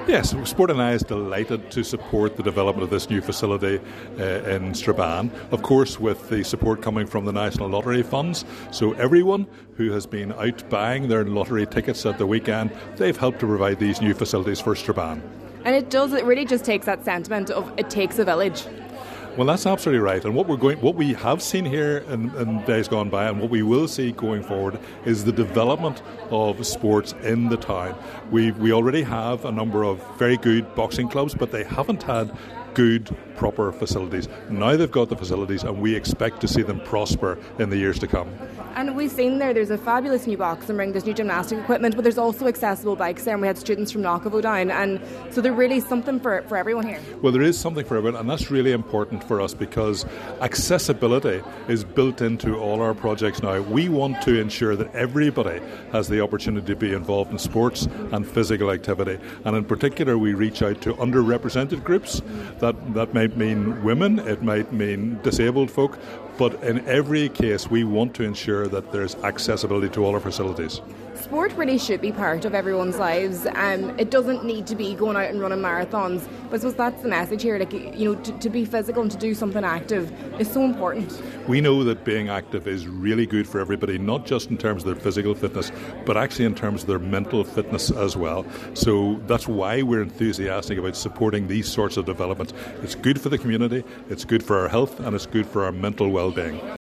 Yes, Sport and I is delighted to support the development of this new facility in Strabane, of course with the support coming from the National Lottery Funds. So everyone who has been out buying their lottery tickets at the weekend, they've helped to provide these new facilities for Strabane. And it really just takes that sentiment of it takes a village. Well, that's absolutely right. And what we have seen here in days gone by, and what we will see going forward, is the development of sports in the town. We already have a number of very good boxing clubs, but they haven't had good, proper facilities. Now they've got the facilities, and we expect to see them prosper in the years to come. And we've seen there's a fabulous new boxing ring, there's new gymnastic equipment, but there's also accessible bikes there, and we had students from Knockavo down, and so there's really something for everyone here. Well, there is something for everyone, and that's really important for us because accessibility is built into all our projects now. We want to ensure that everybody has the opportunity to be involved in sports and physical activity, and in particular we reach out to underrepresented groups. That might mean women, it might mean disabled folk, but in every case we want to ensure that there's accessibility to all our facilities. Sport really should be part of everyone's lives. It doesn't need to be going out and running marathons, but I suppose that's the message here. To be physical and to do something active is so important. We know that being active is really good for everybody, not just in terms of their physical fitness, but actually in terms of their mental fitness as well. So that's why we're enthusiastic about supporting these sorts of developments. It's good for the community, it's good for our health, and it's good for our mental well-being.